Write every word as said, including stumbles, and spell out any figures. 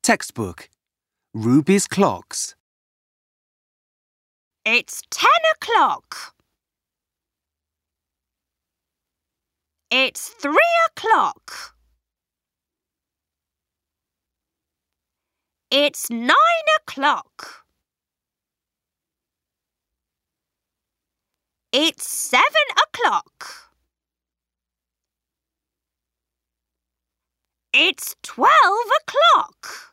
Textbook. Ruby's Clocks. It's ten o'clock. It's three o'clock. It's nine o'clock. It's seven o'clock. It's twelve o'clock.